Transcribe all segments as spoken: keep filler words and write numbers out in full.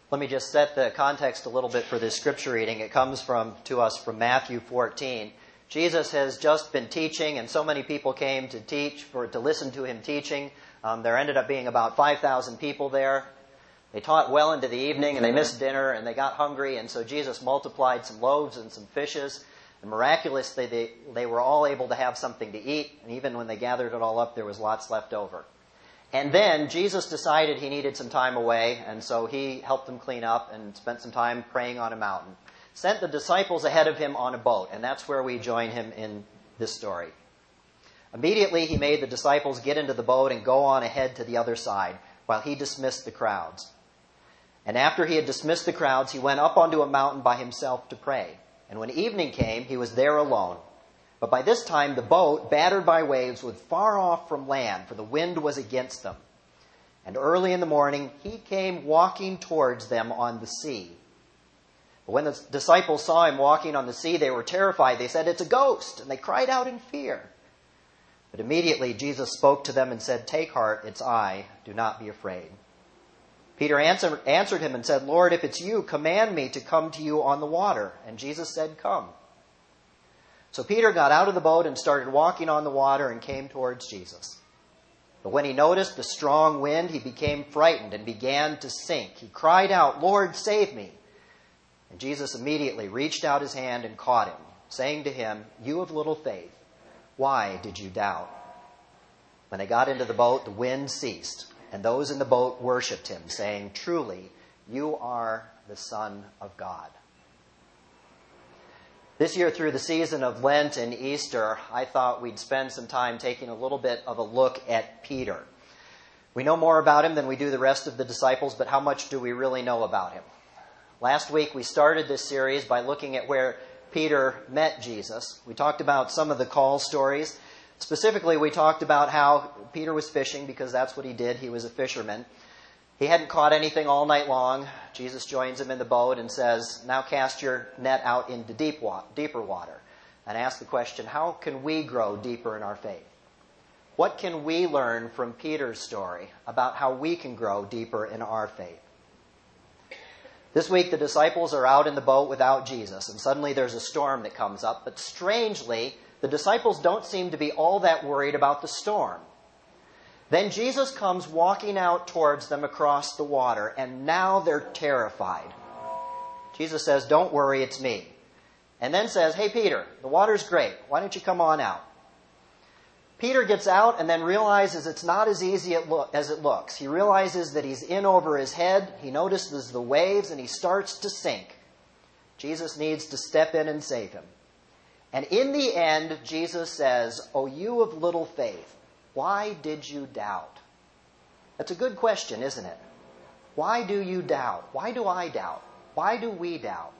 Let me just set the context a little bit for this scripture reading. It comes from to us from Matthew fourteen. Jesus has just been teaching, and so many people came to teach, for to listen to him teaching. Um, there ended up being about five thousand people there. They taught well into the evening, and they missed dinner, and they got hungry, and so Jesus multiplied some loaves and some fishes. And miraculously, they, they were all able to have something to eat, and even when they gathered it all up, there was lots left over. And then Jesus decided he needed some time away, and so he helped them clean up and spent some time praying on a mountain. Sent the disciples ahead of him on a boat, and that's where we join him in this story. Immediately he made the disciples get into the boat and go on ahead to the other side, while he dismissed the crowds. And after he had dismissed the crowds, he went up onto a mountain by himself to pray. And when evening came, he was there alone. But by this time the boat, battered by waves, was far off from land, for the wind was against them. And early in the morning he came walking towards them on the sea. But when the disciples saw him walking on the sea, they were terrified. They said, "It's a ghost," and they cried out in fear. But immediately Jesus spoke to them and said, "Take heart, it's I. Do not be afraid." Peter answer, answered him and said, "Lord, if it's you, command me to come to you on the water." And Jesus said, "Come." So Peter got out of the boat and started walking on the water and came towards Jesus. But when he noticed the strong wind, he became frightened and began to sink. He cried out, "Lord, save me." And Jesus immediately reached out his hand and caught him, saying to him, "You of little faith, why did you doubt?" When they got into the boat, the wind ceased, and those in the boat worshipped him, saying, "Truly, you are the Son of God." This year, through the season of Lent and Easter, I thought we'd spend some time taking a little bit of a look at Peter. We know more about him than we do the rest of the disciples, but how much do we really know about him? Last week, we started this series by looking at where Peter met Jesus. We talked about some of the call stories. Specifically, we talked about how Peter was fishing, because that's what he did. He was a fisherman. He hadn't caught anything all night long. Jesus joins him in the boat and says, "Now cast your net out into deep wa- deeper water." And ask the question, how can we grow deeper in our faith? What can we learn from Peter's story about how we can grow deeper in our faith? This week, the disciples are out in the boat without Jesus, and suddenly there's a storm that comes up. But strangely, the disciples don't seem to be all that worried about the storm. Then Jesus comes walking out towards them across the water, and now they're terrified. Jesus says, "Don't worry, it's me." And then says, "Hey, Peter, the water's great. Why don't you come on out?" Peter gets out and then realizes it's not as easy as it looks. He realizes that he's in over his head. He notices the waves, and he starts to sink. Jesus needs to step in and save him. And in the end, Jesus says, "O you of little faith, why did you doubt?" That's a good question, isn't it? Why do you doubt? Why do I doubt? Why do we doubt?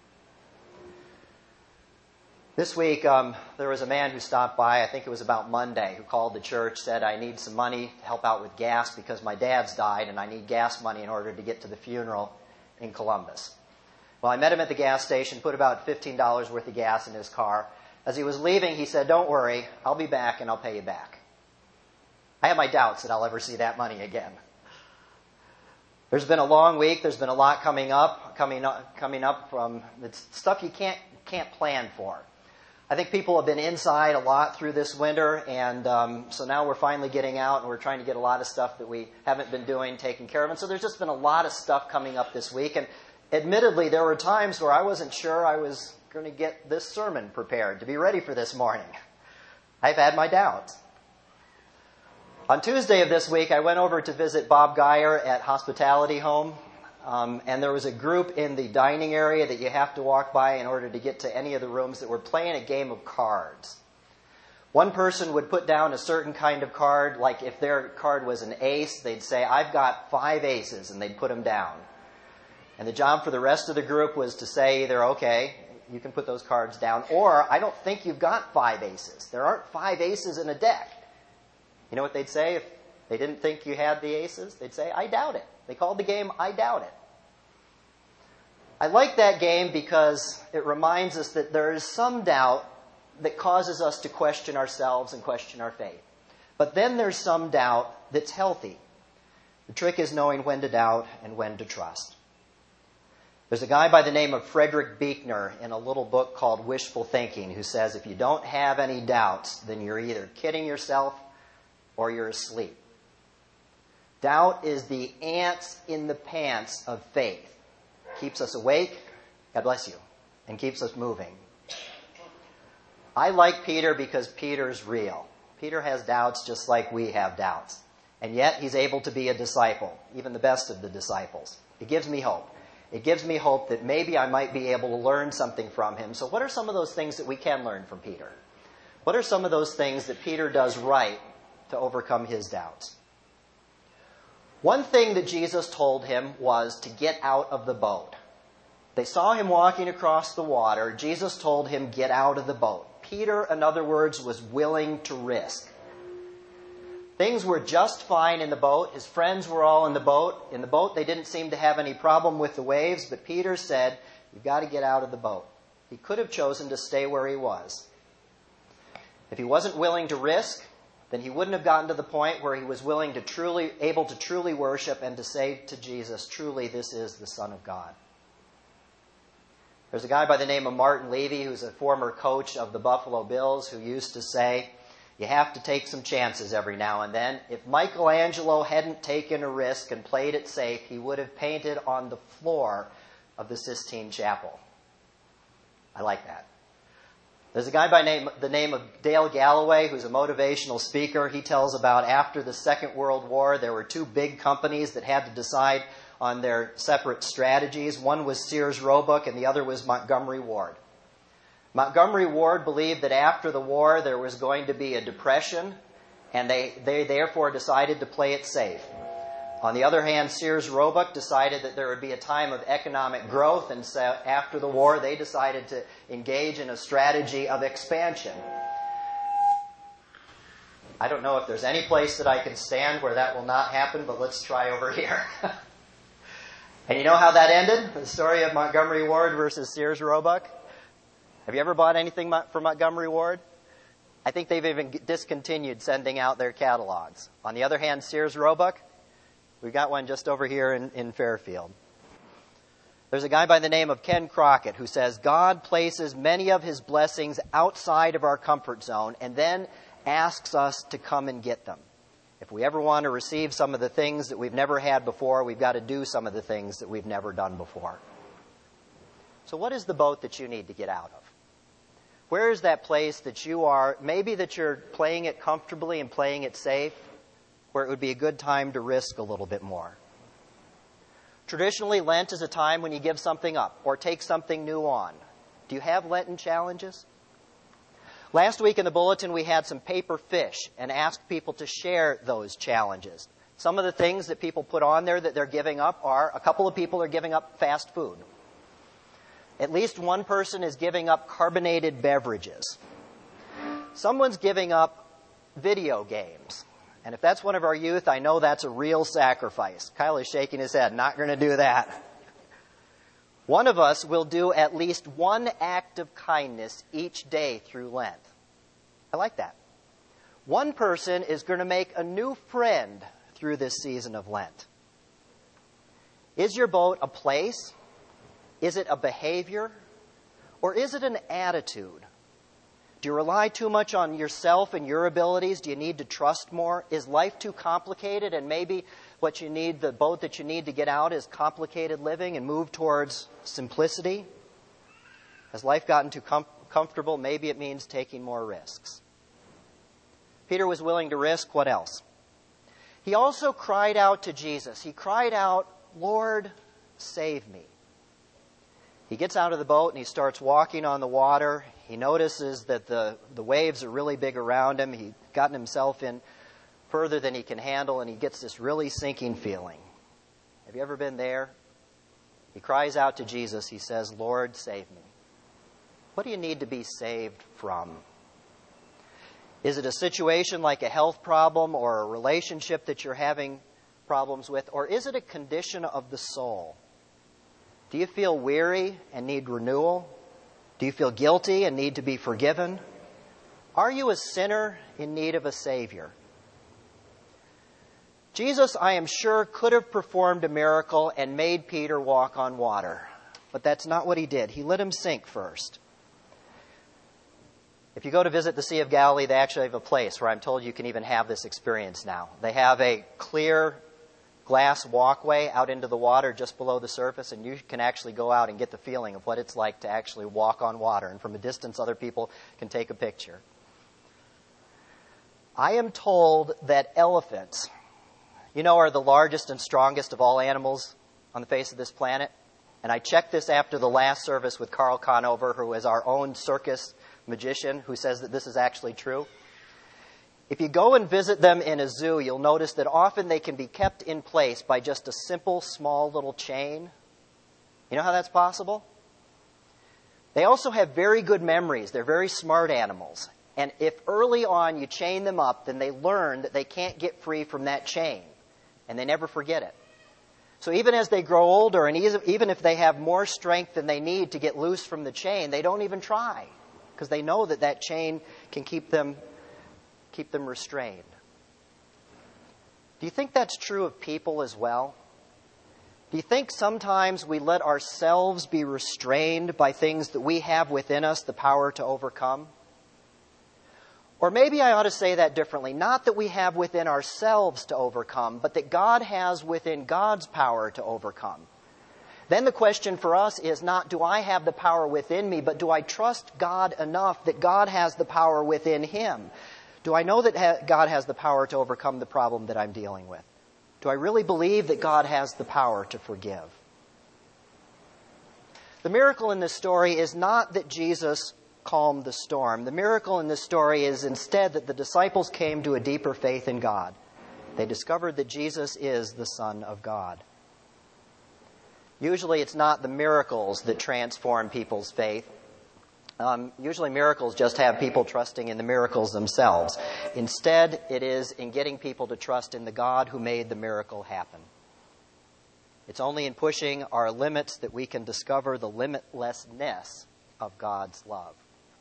This week, um, there was a man who stopped by, I think it was about Monday, who called the church, said, "I need some money to help out with gas because my dad's died and I need gas money in order to get to the funeral in Columbus." Well, I met him at the gas station, put about fifteen dollars worth of gas in his car. As he was leaving, he said, "Don't worry, I'll be back and I'll pay you back." I have my doubts that I'll ever see that money again. There's been a long week. There's been a lot coming up, coming up, coming up from it's stuff you can't can't plan for. I think people have been inside a lot through this winter, and um, so now we're finally getting out, and we're trying to get a lot of stuff that we haven't been doing taken care of. And so there's just been a lot of stuff coming up this week. And admittedly, there were times where I wasn't sure I was going to get this sermon prepared to be ready for this morning. I've had my doubts. On Tuesday of this week, I went over to visit Bob Geyer at Hospitality Home. Um, and there was a group in the dining area that you have to walk by in order to get to any of the rooms that were playing a game of cards. One person would put down a certain kind of card, like if their card was an ace, they'd say, "I've got five aces," and they'd put them down. And the job for the rest of the group was to say either, "Okay, you can put those cards down," or "I don't think you've got five aces. There aren't five aces in a deck." You know what they'd say if they didn't think you had the aces? They'd say, "I doubt it." They called the game, "I doubt it." I like that game because it reminds us that there is some doubt that causes us to question ourselves and question our faith. But then there's some doubt that's healthy. The trick is knowing when to doubt and when to trust. There's a guy by the name of Frederick Buechner in a little book called Wishful Thinking who says if you don't have any doubts, then you're either kidding yourself or you're asleep. Doubt is the ants in the pants of faith. Keeps us awake, God bless you, and keeps us moving. I like Peter because Peter's real. Peter has doubts just like we have doubts. And yet he's able to be a disciple, even the best of the disciples. It gives me hope. It gives me hope that maybe I might be able to learn something from him. So what are some of those things that we can learn from Peter? What are some of those things that Peter does right to overcome his doubts? One thing that Jesus told him was to get out of the boat. They saw him walking across the water. Jesus told him, get out of the boat. Peter, in other words, was willing to risk. Things were just fine in the boat. His friends were all in the boat. In the boat, they didn't seem to have any problem with the waves, but Peter said, you've got to get out of the boat. He could have chosen to stay where he was. If he wasn't willing to risk, then he wouldn't have gotten to the point where he was willing to truly, able to truly worship and to say to Jesus, truly, this is the Son of God. There's a guy by the name of Martin Levy, who's a former coach of the Buffalo Bills, who used to say, you have to take some chances every now and then. If Michelangelo hadn't taken a risk and played it safe, he would have painted on the floor of the Sistine Chapel. I like that. There's a guy by name, the name of Dale Galloway, who's a motivational speaker. He tells about after the Second World War, there were two big companies that had to decide on their separate strategies. One was Sears Roebuck and the other was Montgomery Ward. Montgomery Ward believed that after the war there was going to be a depression, and they, they therefore decided to play it safe. On the other hand, Sears Roebuck decided that there would be a time of economic growth, and so after the war they decided to engage in a strategy of expansion. I don't know if there's any place that I can stand where that will not happen, but let's try over here. And you know how that ended? The story of Montgomery Ward versus Sears Roebuck? Have you ever bought anything from Montgomery Ward? I think they've even discontinued sending out their catalogs. On the other hand, Sears Roebuck, we've got one just over here in, in Fairfield. There's a guy by the name of Ken Crockett who says, God places many of his blessings outside of our comfort zone and then asks us to come and get them. If we ever want to receive some of the things that we've never had before, we've got to do some of the things that we've never done before. So what is the boat that you need to get out of? Where is that place that you are, maybe that you're playing it comfortably and playing it safe, where it would be a good time to risk a little bit more? Traditionally, Lent is a time when you give something up or take something new on. Do you have Lenten challenges? Last week in the bulletin, we had some paper fish and asked people to share those challenges. Some of the things that people put on there that they're giving up are, a couple of people are giving up fast food. At least one person is giving up carbonated beverages. Someone's giving up video games. And if that's one of our youth, I know that's a real sacrifice. Kyle is shaking his head. Not going to do that. One of us will do at least one act of kindness each day through Lent. I like that. One person is going to make a new friend through this season of Lent. Is your boat a place? Is it a behavior? Or is it an attitude? Do you rely too much on yourself and your abilities? Do you need to trust more? Is life too complicated and maybe what you need, the boat that you need to get out is complicated living and move towards simplicity? Has life gotten too com- comfortable? Maybe it means taking more risks. Peter was willing to risk. What else? He also cried out to Jesus. He cried out, Lord, save me. He gets out of the boat and he starts walking on the water. He notices that the, the waves are really big around him. He's gotten himself in further than he can handle, and he gets this really sinking feeling. Have you ever been there? He cries out to Jesus. He says, Lord, save me. What do you need to be saved from? Is it a situation like a health problem or a relationship that you're having problems with? Or is it a condition of the soul? Do you feel weary and need renewal? Do you feel guilty and need to be forgiven? Are you a sinner in need of a Savior? Jesus, I am sure, could have performed a miracle and made Peter walk on water. But that's not what he did. He let him sink first. If you go to visit the Sea of Galilee, they actually have a place where I'm told you can even have this experience now. They have a clear glass walkway out into the water just below the surface, and you can actually go out and get the feeling of what it's like to actually walk on water. And from a distance, other people can take a picture. I am told that elephants, you know, are the largest and strongest of all animals on the face of this planet. And I checked this after the last service with Carl Conover, who is our own circus magician, who says that this is actually true. If you go and visit them in a zoo, you'll notice that often they can be kept in place by just a simple, small little chain. You know how that's possible? They also have very good memories. They're very smart animals. And if early on you chain them up, then they learn that they can't get free from that chain. And they never forget it. So even as they grow older, and even if they have more strength than they need to get loose from the chain, they don't even try. Because they know that that chain can keep them, keep them restrained. Do you think that's true of people as well? Do you think sometimes we let ourselves be restrained by things that we have within us the power to overcome? Or maybe I ought to say that differently. Not that we have within ourselves to overcome, but that God has within God's power to overcome. Then the question for us is not, do I have the power within me, but do I trust God enough that God has the power within him? Do I know that ha- God has the power to overcome the problem that I'm dealing with? Do I really believe that God has the power to forgive? The miracle in this story is not that Jesus calmed the storm. The miracle in this story is instead that the disciples came to a deeper faith in God. They discovered that Jesus is the Son of God. Usually it's not the miracles that transform people's faith. Um, usually miracles just have people trusting in the miracles themselves. Instead, it is in getting people to trust in the God who made the miracle happen. It's only in pushing our limits that we can discover the limitlessness of God's love.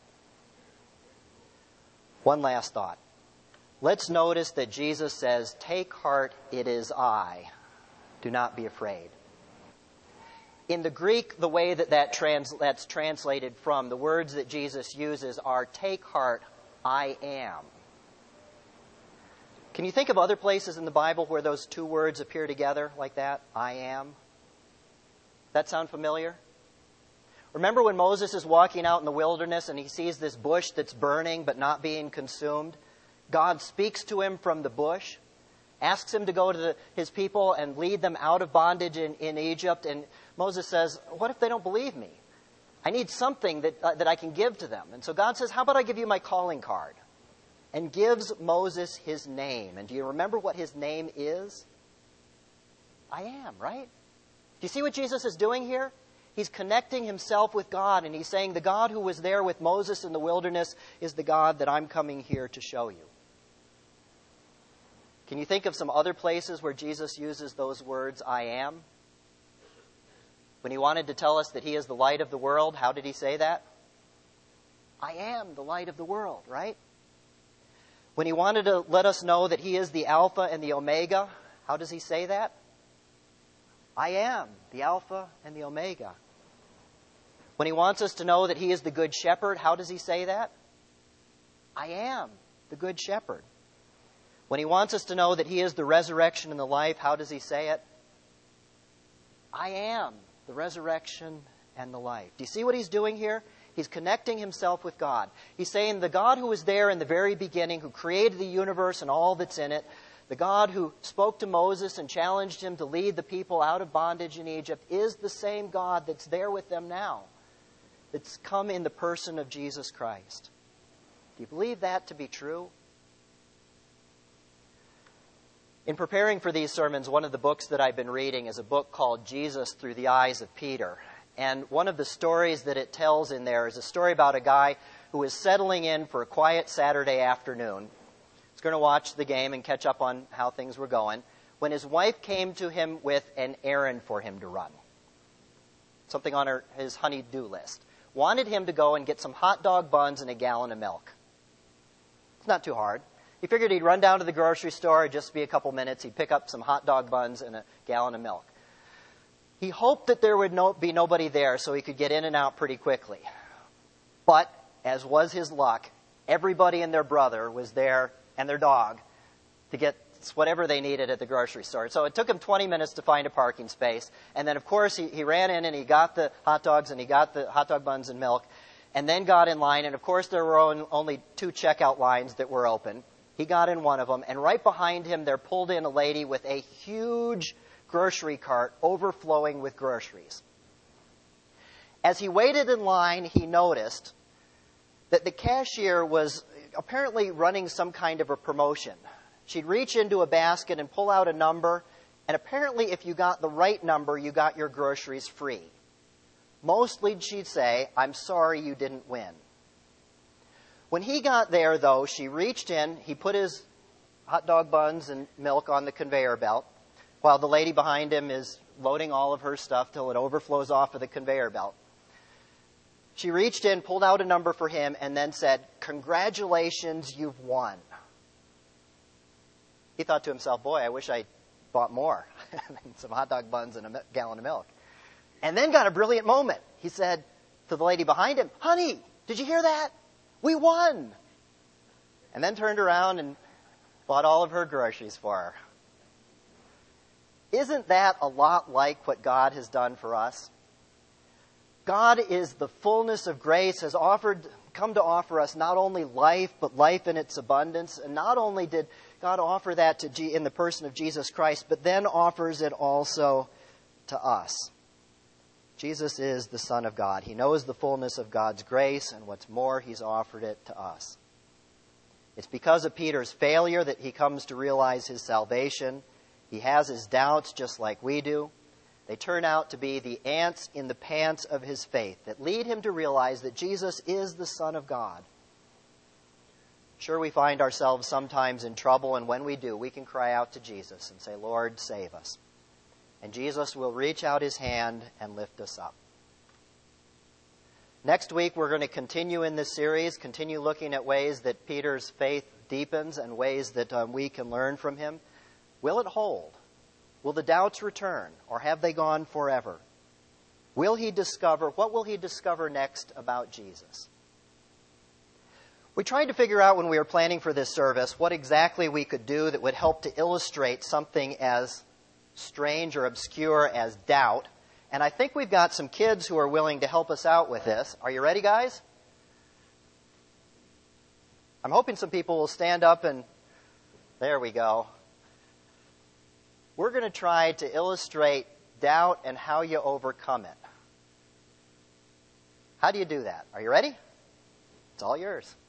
One last thought. Let's notice that Jesus says, "Take heart, it is I. Do not be afraid." In the Greek, the way that, that trans, that's translated from, the words that Jesus uses are, "Take heart, I am." Can you think of other places in the Bible where those two words appear together like that? I am. That sound familiar? Remember when Moses is walking out in the wilderness and he sees this bush that's burning but not being consumed? God speaks to him from the bush, asks him to go to the, his people and lead them out of bondage in, in Egypt. And Moses says, what if they don't believe me? I need something that, uh, that I can give to them. And so God says, how about I give you my calling card? And gives Moses his name. And do you remember what his name is? I am, right? Do you see what Jesus is doing here? He's connecting himself with God, and he's saying the God who was there with Moses in the wilderness is the God that I'm coming here to show you. Can you think of some other places where Jesus uses those words, I am? When he wanted to tell us that he is the light of the world, how did he say that? I am the light of the world, right? When he wanted to let us know that he is the Alpha and the Omega, how does he say that? I am the Alpha and the Omega. When he wants us to know that he is the Good Shepherd, how does he say that? I am the Good Shepherd. When he wants us to know that he is the resurrection and the life, how does he say it? I am the resurrection and the life. Do you see what he's doing here? He's connecting himself with God. He's saying the God who was there in the very beginning, who created the universe and all that's in it, the God who spoke to Moses and challenged him to lead the people out of bondage in Egypt, is the same God that's there with them now, that's come in the person of Jesus Christ. Do you believe that to be true? In preparing for these sermons, one of the books that I've been reading is a book called Jesus Through the Eyes of Peter. And one of the stories that it tells in there is a story about a guy who is settling in for a quiet Saturday afternoon. He's going to watch the game and catch up on how things were going, when his wife came to him with an errand for him to run. Something on her, his honey-do list. Wanted him to go and get some hot dog buns and a gallon of milk. It's not too hard. He figured he'd run down to the grocery store, it'd just be a couple minutes, he'd pick up some hot dog buns and a gallon of milk. He hoped that there would no, be nobody there so he could get in and out pretty quickly. But, as was his luck, everybody and their brother was there, and their dog, to get whatever they needed at the grocery store. So it took him twenty minutes to find a parking space. And then, of course, he, he ran in and he got the hot dogs and he got the hot dog buns and milk, and then got in line. And, of course, there were only two checkout lines that were open. He got in one of them, and right behind him there pulled in a lady with a huge grocery cart overflowing with groceries. As he waited in line, he noticed that the cashier was apparently running some kind of a promotion. She'd reach into a basket and pull out a number, and apparently if you got the right number, you got your groceries free. Mostly she'd say, "I'm sorry you didn't win." When he got there, though, she reached in, he put his hot dog buns and milk on the conveyor belt, while the lady behind him is loading all of her stuff till it overflows off of the conveyor belt. She reached in, pulled out a number for him, and then said, "Congratulations, you've won." He thought to himself, boy, I wish I bought more. Some hot dog buns and a gallon of milk. And then got a brilliant moment. He said to the lady behind him, "Honey, did you hear that? We won." And then turned around and bought all of her groceries for her. Isn't that a lot like what God has done for us? God is the fullness of grace, has offered, come to offer us not only life, but life in its abundance. And not only did God offer that to G- in the person of Jesus Christ, but then offers it also to us. Jesus is the Son of God. He knows the fullness of God's grace, and what's more, he's offered it to us. It's because of Peter's failure that he comes to realize his salvation. He has his doubts just like we do. They turn out to be the ants in the pants of his faith that lead him to realize that Jesus is the Son of God. Sure, we find ourselves sometimes in trouble, and when we do, we can cry out to Jesus and say, "Lord, save us." And Jesus will reach out his hand and lift us up. Next week, we're going to continue in this series, continue looking at ways that Peter's faith deepens and ways that um, we can learn from him. Will it hold? Will the doubts return, or have they gone forever? Will he discover, what will he discover next about Jesus? We tried to figure out when we were planning for this service what exactly we could do that would help to illustrate something as strange or obscure as doubt. And I think we've got some kids who are willing to help us out with this. Are you ready, guys? I'm hoping some people will stand up and... There we go. We're going to try to illustrate doubt and how you overcome it. How do you do that? Are you ready? It's all yours.